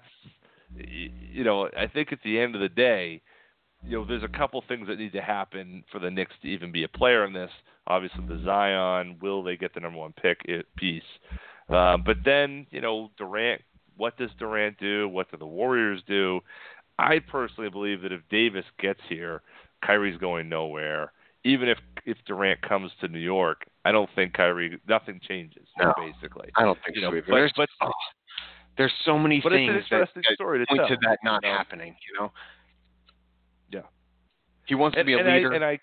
I think at the end of the day, there's a couple things that need to happen for the Knicks to even be a player in this. Obviously, the Zion, will they get the number one pick piece? But then, Durant, what does Durant do? What do the Warriors do? I personally believe that if Davis gets here, Kyrie's going nowhere. Even if Durant comes to New York, I don't think nothing changes, basically. I don't think so either. There's so many things that point to that not happening, Yeah. He wants to be a leader.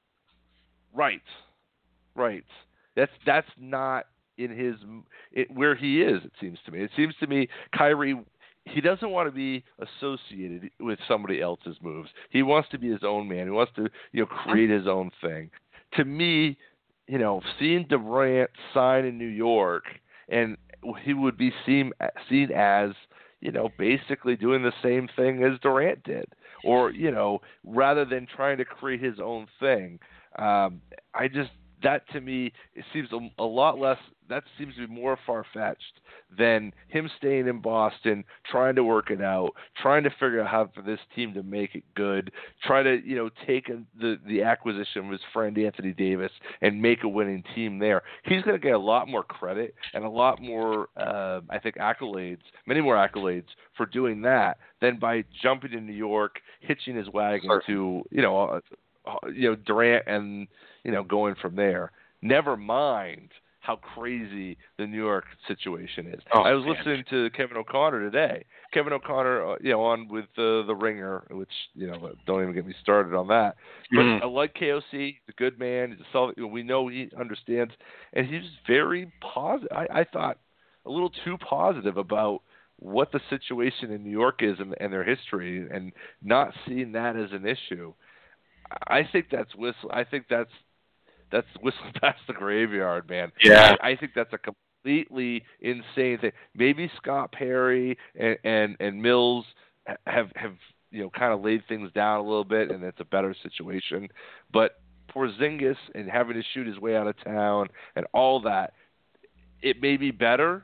Right. That's not in where he is, it seems to me. It seems to me Kyrie, he doesn't want to be associated with somebody else's moves. He wants to be his own man. He wants to, create his own thing. To me, seeing Durant sign in New York, and he would be seen as, basically doing the same thing as Durant did, or, rather than trying to create his own thing. That to me, it seems a lot less. That seems to be more far-fetched than him staying in Boston, trying to work it out, trying to figure out how for this team to make it good, try to take the acquisition of his friend Anthony Davis and make a winning team there. He's going to get a lot more credit and a lot more, I think, many more accolades for doing that than by jumping to New York, hitching his wagon to Durant and going from there. Never mind how crazy the New York situation is. I was listening to Kevin O'Connor today. Kevin O'Connor, on with the Ringer, which don't even get me started on that. But I like KOC. He's a good man. He's a solid. We know he understands, and he's very positive. I thought a little too positive about what the situation in New York is and their history, and not seeing that as an issue. I think that's whistling past the graveyard, man. Yeah. I think that's a completely insane thing. Maybe Scott Perry and Mills have kind of laid things down a little bit, and it's a better situation. But Porzingis and having to shoot his way out of town and all that, it may be better,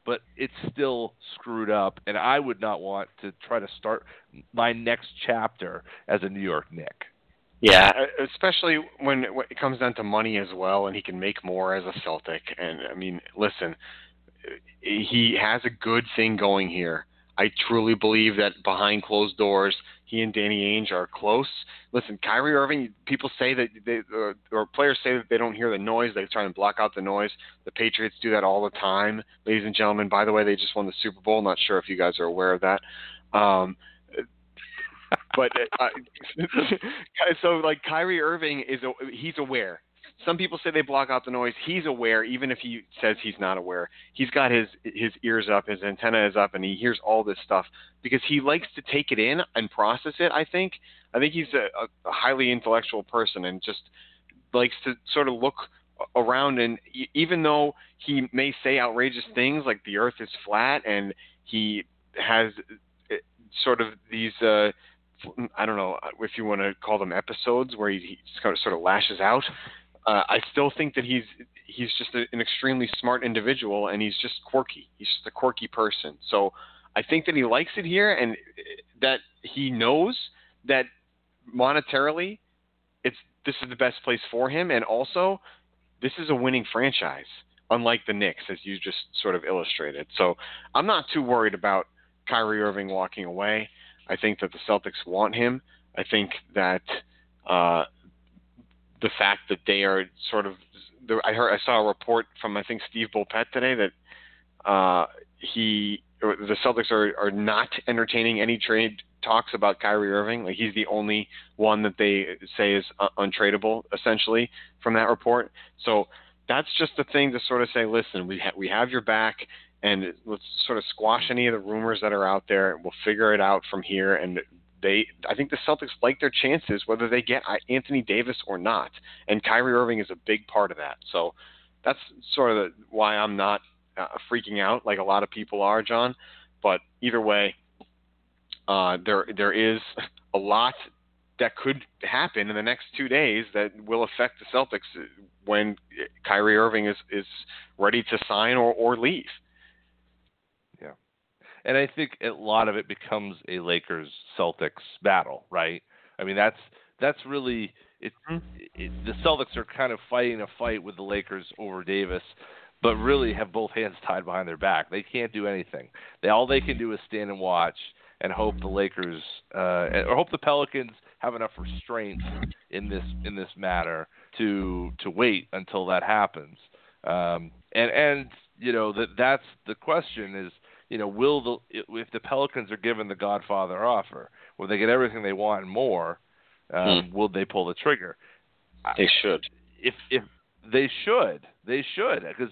but it's still screwed up, and I would not want to try to start my next chapter as a New York Knick. Yeah, especially when it comes down to money as well, and he can make more as a Celtic. And, I mean, listen, he has a good thing going here. I truly believe that behind closed doors, he and Danny Ainge are close. Listen, Kyrie Irving, people say that or players say that they don't hear the noise. They try and block out the noise. The Patriots do that all the time. Ladies and gentlemen, by the way, they just won the Super Bowl. Not sure if you guys are aware of that. But so, like, Kyrie Irving he's aware. Some people say they block out the noise. He's aware, even if he says he's not aware. He's got his ears up, his antenna is up, and he hears all this stuff because he likes to take it in and process it, I think. I think he's a highly intellectual person and just likes to sort of look around. And even though he may say outrageous things like the earth is flat and he has sort of these I don't know if you want to call them episodes where he sort of lashes out, I still think that he's just an extremely smart individual, and he's just quirky. He's just a quirky person. So I think that he likes it here, and that he knows that monetarily this is the best place for him, and also this is a winning franchise, unlike the Knicks, as you just sort of illustrated. So I'm not too worried about Kyrie Irving walking away. I think that the Celtics want him. I think that the fact that they are sort of I saw a report from, I think, Steve Bulpett today that the Celtics are not entertaining any trade talks about Kyrie Irving. Like, he's the only one that they say is untradeable, essentially, from that report. So that's just the thing to sort of say, listen, we have your back, and let's sort of squash any of the rumors that are out there. We'll figure it out from here. And I think the Celtics like their chances, whether they get Anthony Davis or not. And Kyrie Irving is a big part of that. So that's sort of why I'm not freaking out like a lot of people are, John. But either way, there is a lot that could happen in the next 2 days that will affect the Celtics when Kyrie Irving is ready to sign or leave. Yeah. And I think a lot of it becomes a Lakers-Celtics battle, right? I mean, that's really it. The Celtics are kind of fighting a fight with the Lakers over Davis, but really have both hands tied behind their back. They can't do anything. All they can do is stand and watch and hope the Lakers or hope the Pelicans have enough restraint in this matter to wait until that happens. And you know that's the question is, you know, if the Pelicans are given the Godfather offer, will they get everything they want and more? Will they pull the trigger? They should. If they should, because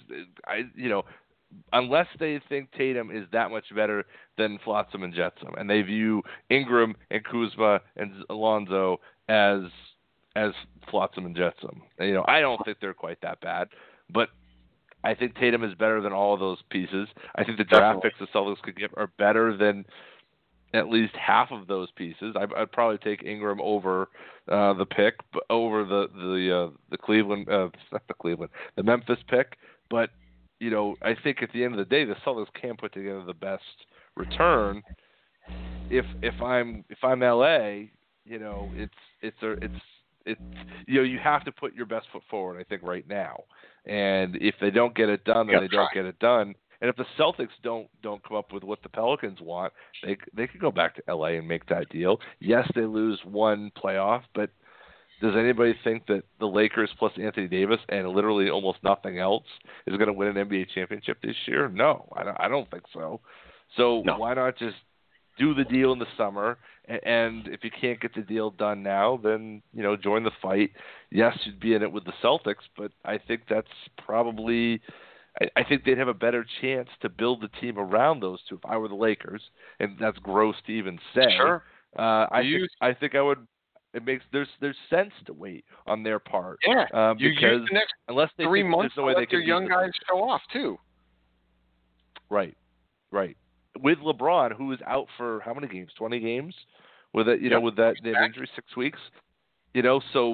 unless they think Tatum is that much better than Flotsam and Jetsam, and they view Ingram and Kuzma and Alonzo as Flotsam and Jetsam. You know, I don't think they're quite that bad, but I think Tatum is better than all of those pieces. I think the draft picks the Celtics could get are better than at least half of those pieces. I'd probably take Ingram over the pick, over the Cleveland, the Memphis pick. But you know, I think at the end of the day, the Celtics can put together the best return. If I'm LA, you know, it's you know, you have to put your best foot forward, I think, right now. And if they don't get it done, then they don't get it done. And if the Celtics don't come up with what the Pelicans want, they could go back to LA and make that deal. Yes, they lose one playoff, but does anybody think that the Lakers plus Anthony Davis and literally almost nothing else is going to win an NBA championship this year? No, I don't think so. So why not just do the deal in the summer? And if you can't get the deal done now, then, you know, join the fight. Yes, you'd be in it with the Celtics, but I think that's probably – I think they'd have a better chance to build the team around those two if I were the Lakers, and that's gross to even say. Sure. I think I would – it makes there's sense to wait on their part. Yeah, you because use the next unless they 3 months no way to they let their young guys show off too. Right. With LeBron, who is out for how many games? 20 games with it, with that injury, 6 weeks. You know, so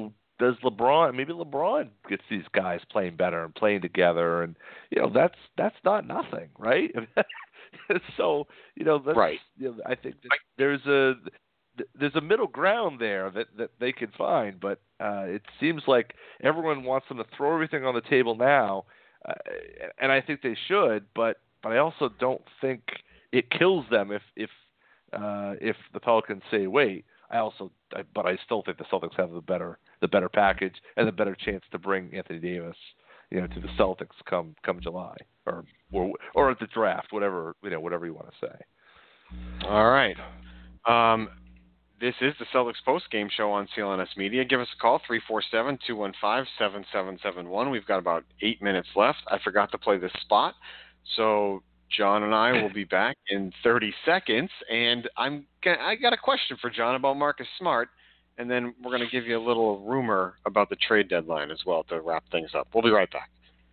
does LeBron? Maybe LeBron gets these guys playing better and playing together, and that's not nothing, right? So that's, right. I think that there's a middle ground there that they can find, but it seems like everyone wants them to throw everything on the table now, and I think they should, but I also don't think it kills them if the Pelicans say wait. But I still think the Celtics have the better package and the better chance to bring Anthony Davis, to the Celtics come July or at the draft, whatever you want to say. All right. This is the Celtics post-game show on CLNS Media. Give us a call, 347-215-7771. We've got about 8 minutes left. I forgot to play this spot, so John and I will be back in 30 seconds, and I got a question for John about Marcus Smart, and then we're going to give you a little rumor about the trade deadline as well to wrap things up. We'll be right back.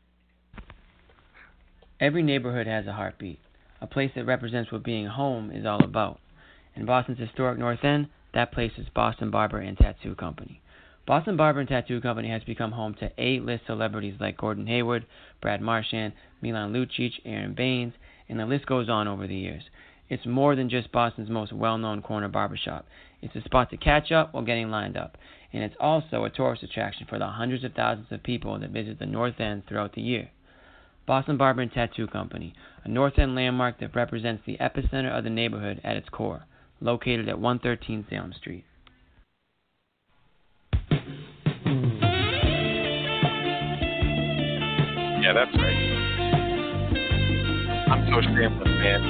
Every neighborhood has a heartbeat, a place that represents what being home is all about. In Boston's historic North End, that place is Boston Barber and Tattoo Company. Boston Barber and Tattoo Company has become home to A-list celebrities like Gordon Hayward, Brad Marchand, Milan Lucic, Aaron Baines, and the list goes on over the years. It's more than just Boston's most well-known corner barbershop. It's a spot to catch up while getting lined up. And it's also a tourist attraction for the hundreds of thousands of people that visit the North End throughout the year. Boston Barber and Tattoo Company, a North End landmark that represents the epicenter of the neighborhood at its core, located at 113 Salem Street. Yeah, that's right. I'm so shameless, man.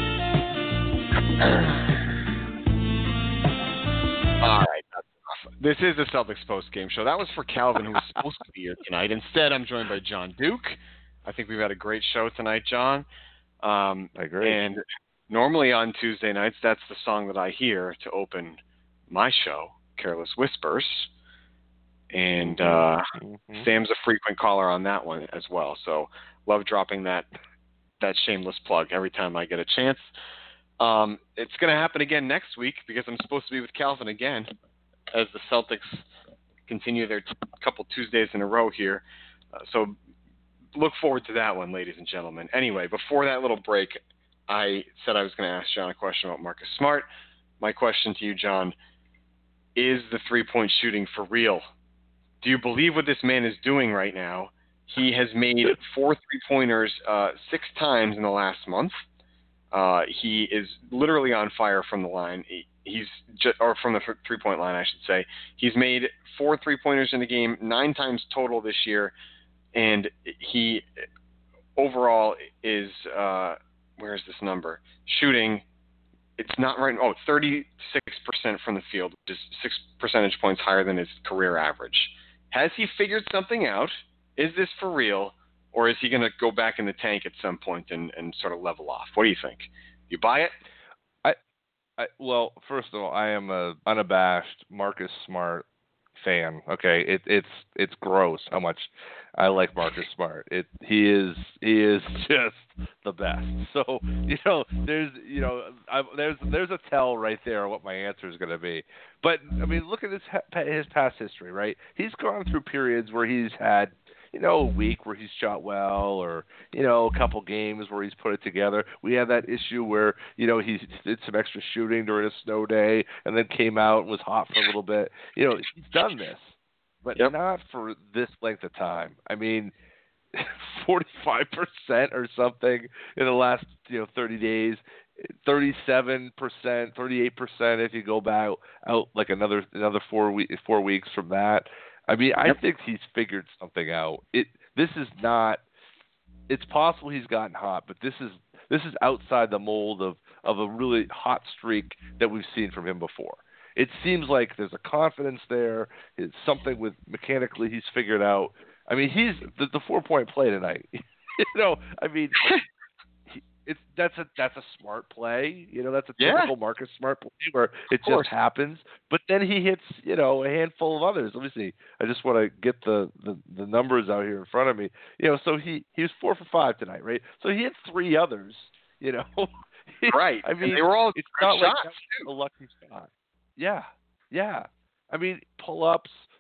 All right, that's enough. This is the Celtics post-game show. That was for Calvin, who was supposed to be here tonight. Instead, I'm joined by John Duke. I think we've had a great show tonight, John. I agree. And normally on Tuesday nights, that's the song that I hear to open my show, Careless Whispers. And Sam's a frequent caller on that one as well. So love dropping that shameless plug every time I get a chance. It's going to happen again next week because I'm supposed to be with Calvin again as the Celtics continue their couple Tuesdays in a row here. So look forward to that one, ladies and gentlemen. Anyway, before that little break, I said I was going to ask John a question about Marcus Smart. My question to you, John, is the three-point shooting for real? Do you believe what this man is doing right now? He has made 4 3-pointers 6 times in the last month. He is literally on fire from the line. Or from the three-point line, I should say. He's made 4 3-pointers in the game 9 times total this year, and he overall is where is this number? Shooting. It's not right. 36% from the field, which is 6 percentage points higher than his career average. Has he figured something out? Is this for real? Or is he going to go back in the tank at some point and sort of level off? What do you think? You buy it? Well, first of all, I am a unabashed Marcus Smart fan. Okay, it's gross how much I like Marcus Smart. He is just the best. So there's a tell right there what my answer is going to be. But I mean, look at his past history, right? He's gone through periods where he's had a week where he's shot well, or a couple games where he's put it together. We had that issue where he did some extra shooting during a snow day and then came out and was hot for a little bit. He's done this, but not for this length of time. I mean, 45% or something in the last 30 days. 37%, 38% if you go back out like another 4 weeks from that. I mean, I think he's figured something out. This is not. It's possible he's gotten hot, but this is outside the mold of a really hot streak that we've seen from him before. It seems like there's a confidence there. It's something with mechanically he's figured out. I mean, he's the 4-point play tonight. I mean, that's a smart play. That's a typical Marcus Smart play where it just happens. But then he hits, a handful of others. Let me see. I just want to get the numbers out here in front of me. So he was 4 for 5 tonight, right? So he hit 3 others. Right. I mean, and they were all it's not not shots like a lucky shot. Yeah. I mean, pull-ups.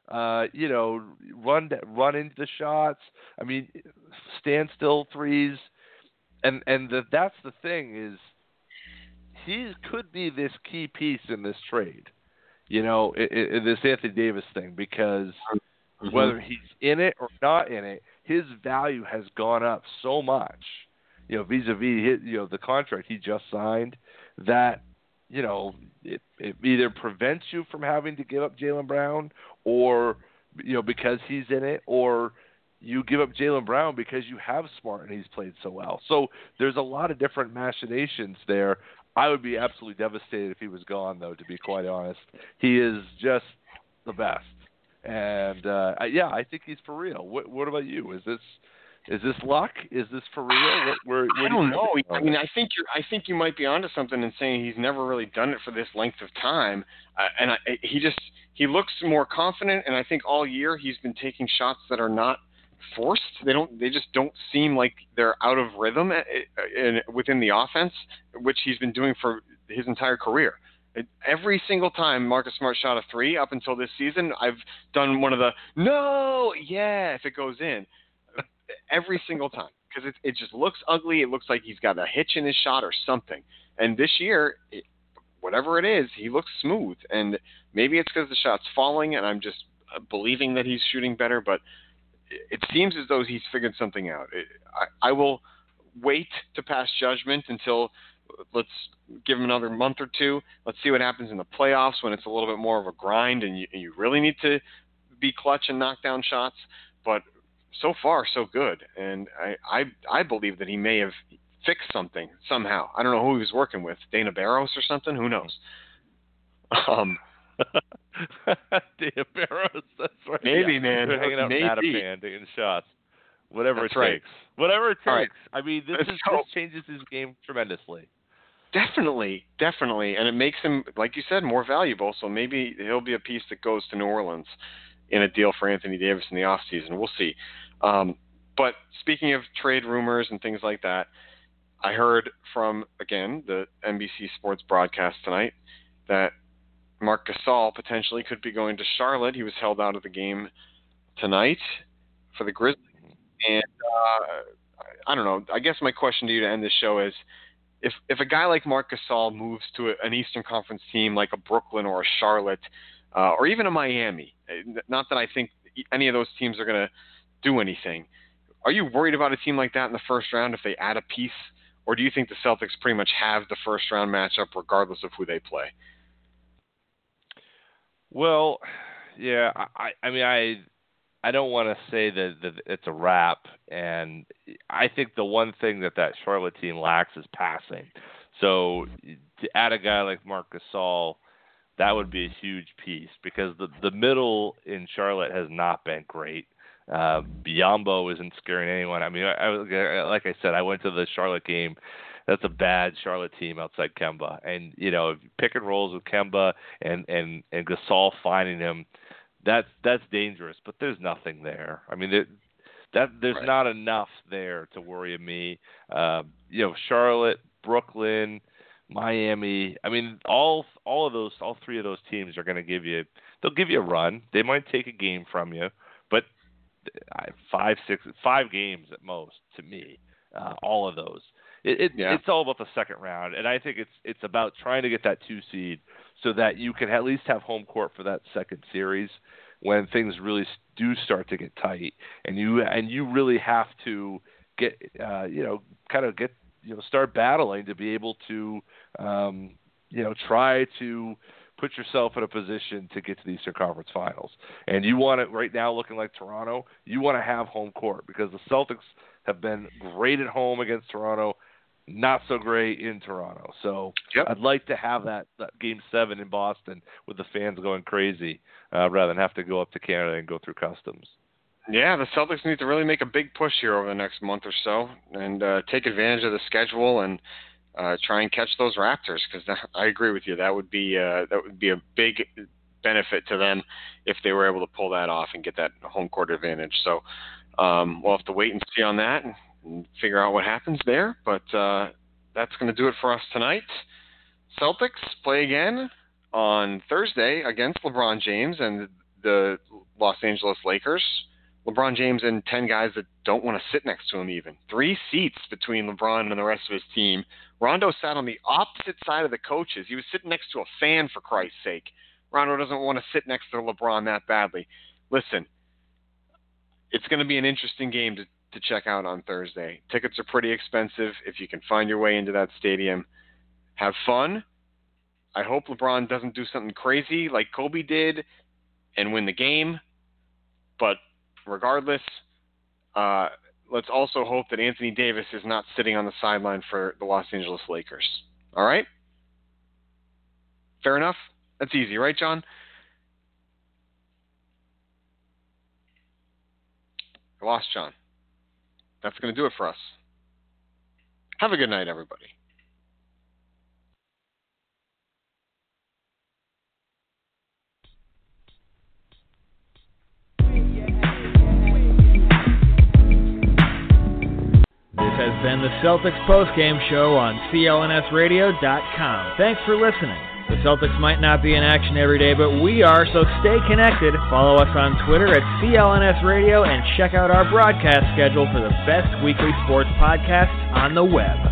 run into the shots. I mean, standstill threes, and that's the thing is he could be this key piece in this trade. In this Anthony Davis thing, because whether he's in it or not in it, his value has gone up so much, vis-a-vis the contract he just signed, that it either prevents you from having to give up Jaylen Brown, or because he's in it, or you give up Jaylen Brown because you have Smart and he's played so well. So there's a lot of different machinations there. I would be absolutely devastated if he was gone, though, to be quite honest. He is just the best. And, I think he's for real. What about you? Is this luck? Is this for real? I don't know. I mean, I think you might be onto something in saying he's never really done it for this length of time. He looks more confident, and I think all year he's been taking shots that are not forced. They just don't seem like they're out of rhythm within the offense, which he's been doing for his entire career. Every single time Marcus Smart shot a three up until this season, I've done one of the if it goes in, every single time, because it just looks ugly. It looks like he's got a hitch in his shot or something. And this year, whatever it is, he looks smooth. And maybe it's because the shot's falling and I'm just believing that he's shooting better, but it seems as though he's figured something out. I will wait to pass judgment until let's give him another month or two. Let's see what happens in the playoffs when it's a little bit more of a grind and you really need to be clutch and knock down shots. But so far, so good. And I believe that he may have fixed something somehow. I don't know who he was working with, Dana Barros or something. Who knows? Dana Barros, that's right. Maybe, man. They're hanging out in Mattapan, taking shots. Whatever that's it takes. Whatever it takes. Right. I mean, this changes his game tremendously. Definitely. And it makes him, like you said, more valuable. So maybe he'll be a piece that goes to New Orleans in a deal for Anthony Davis in the offseason. We'll see. But speaking of trade rumors and things like that, I heard from, again, the NBC Sports broadcast tonight that Marc Gasol potentially could be going to Charlotte. He was held out of the game tonight for the Grizzlies. And I don't know. I guess my question to you to end this show is, if a guy like Marc Gasol moves to an Eastern Conference team like a Brooklyn or a Charlotte or even a Miami, not that I think any of those teams are going to do anything, are you worried about a team like that in the first round if they add a piece? Or do you think the Celtics pretty much have the first round matchup regardless of who they play? Well, yeah, I mean, I don't want to say that it's a wrap, and I think the one thing that Charlotte team lacks is passing. So to add a guy like Marc Gasol, that would be a huge piece, because the middle in Charlotte has not been great. Biyombo isn't scaring anyone. I mean, like I said, I went to the Charlotte game. That's a bad Charlotte team outside Kemba. And, pick and rolls with Kemba and Gasol finding him, that's dangerous. But there's nothing there. I mean, there's right. not enough there to worry me. Charlotte, Brooklyn, Miami. I mean, all three of those teams are going to they'll give you a run. They might take a game from you, but 5 games at most to me. All of those. It's all about the second round, and I think it's about trying to get that 2 seed so that you can at least have home court for that second series when things really do start to get tight, and you really have to get start battling to be able to try to put yourself in a position to get to the Eastern Conference Finals. And you want it right now, looking like Toronto, you want to have home court, because the Celtics have been great at home against Toronto, not so great in Toronto. So I'd like to have that Game 7 in Boston with the fans going crazy rather than have to go up to Canada and go through customs. Yeah, the Celtics need to really make a big push here over the next month or so and take advantage of the schedule and try and catch those Raptors, because I agree with you. That would be a big benefit to them if they were able to pull that off and get that home court advantage. So we'll have to wait and see on that and figure out what happens there. But that's going to do it for us tonight. Celtics play again on Thursday against LeBron James, and the Los Angeles Lakers. LeBron James and 10 guys that don't want to sit next to him even. 3 seats between LeBron and the rest of his team. Rondo sat on the opposite side of the coaches. He was sitting next to a fan, for Christ's sake. Rondo doesn't want to sit next to LeBron that badly. Listen, it's going to be an interesting game to check out on Thursday. Tickets are pretty expensive. If you can find your way into that stadium, have fun. I hope LeBron doesn't do something crazy like Kobe did and win the game. But regardless, let's also hope that Anthony Davis is not sitting on the sideline for the Los Angeles Lakers. All right? Fair enough? That's easy, right, John? I lost John. That's going to do it for us. Have a good night, everybody. This has been the Celtics postgame show on CLNSradio.com. Thanks for listening. The Celtics might not be in action every day, but we are, so stay connected. Follow us on Twitter at CLNS Radio and check out our broadcast schedule for the best weekly sports podcasts on the web.